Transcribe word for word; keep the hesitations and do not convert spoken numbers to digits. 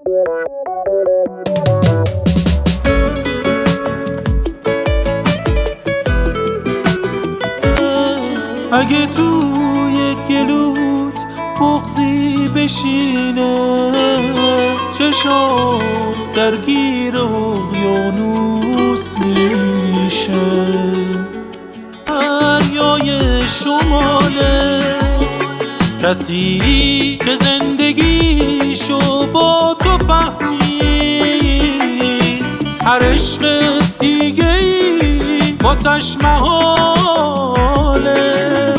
اگه توی گلوت بغضی بشینه، چشام درگیر اقیانوس میشه. دریای شماله، کسی که زندگیشو با تو فهمید، هر عشق دیگه ای واسش محاله.